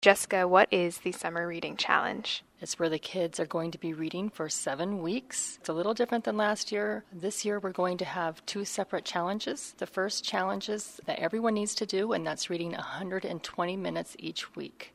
Jessica, what is the Summer Reading Challenge? It's where the kids are going to be reading for 7 weeks. It's a little different than last year. This year we're going to have 2 separate challenges. The first challenge is that everyone needs to do, and that's reading 120 minutes each week.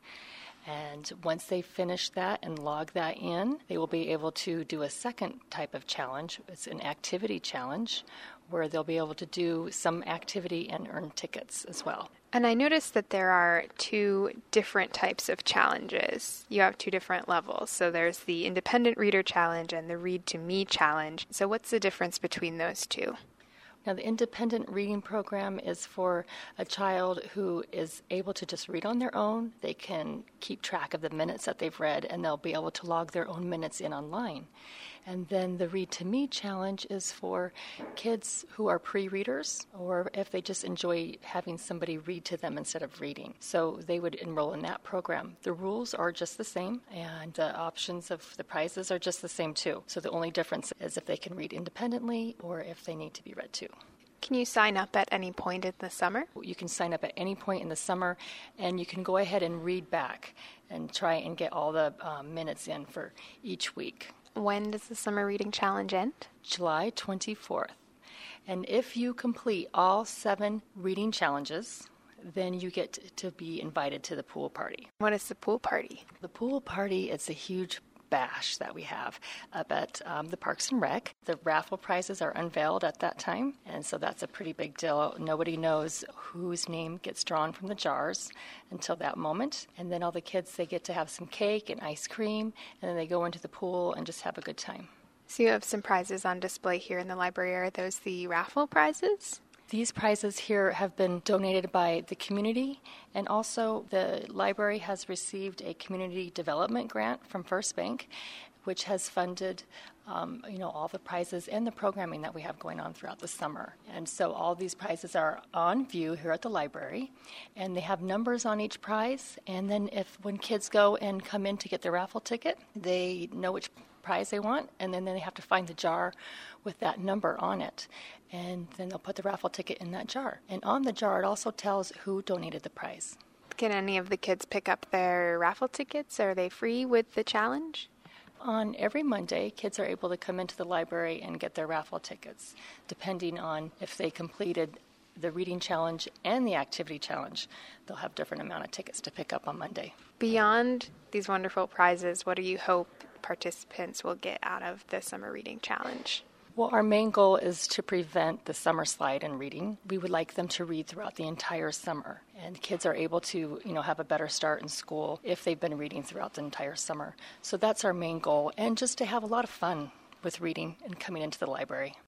And once they finish that and log that in, they will be able to do a second type of challenge. It's an activity challenge where they'll be able to do some activity and earn tickets as well. And I noticed that there are 2 different types of challenges. You have 2 different levels. So there's the Independent Reader Challenge and the Read to Me Challenge. So what's the difference between those 2? Now, the independent reading program is for a child who is able to just read on their own. They can keep track of the minutes that they've read, and they'll be able to log their own minutes in online. And then the Read to Me challenge is for kids who are pre-readers, or if they just enjoy having somebody read to them instead of reading. So they would enroll in that program. The rules are just the same, and the options of the prizes are just the same too. So the only difference is if they can read independently or if they need to be read to. Can you sign up at any point in the summer? You can sign up at any point in the summer, and you can go ahead and read back and try and get all the minutes in for each week. When does the Summer Reading Challenge end? July 24th. And if you complete all 7 reading challenges, then you get to be invited to the pool party. What is the pool party? The pool party is a huge bash that we have up at the Parks and Rec. The raffle prizes are unveiled at that time, and so that's a pretty big deal. Nobody knows whose name gets drawn from the jars until that moment, and then all the kids, they get to have some cake and ice cream, and then they go into the pool and just have a good time. So you have some prizes on display here in the library. Are those the raffle prizes? These prizes here have been donated by the community, and also the library has received a community development grant from First Bank, which has funded all the prizes and the programming that we have going on throughout the summer. And so all these prizes are on view here at the library, and they have numbers on each prize. And then when kids go and come in to get their raffle ticket, they know which prize they want, and then they have to find the jar with that number on it. And then they'll put the raffle ticket in that jar. And on the jar, it also tells who donated the prize. Can any of the kids pick up their raffle tickets? Are they free with the challenge? On every Monday, kids are able to come into the library and get their raffle tickets, depending on if they completed the reading challenge and the activity challenge. They'll have different amount of tickets to pick up on Monday. Beyond these wonderful prizes, what do you hope participants will get out of the Summer Reading Challenge? Well, our main goal is to prevent the summer slide in reading. We would like them to read throughout the entire summer, and kids are able to, have a better start in school if they've been reading throughout the entire summer. So that's our main goal, and just to have a lot of fun with reading and coming into the library.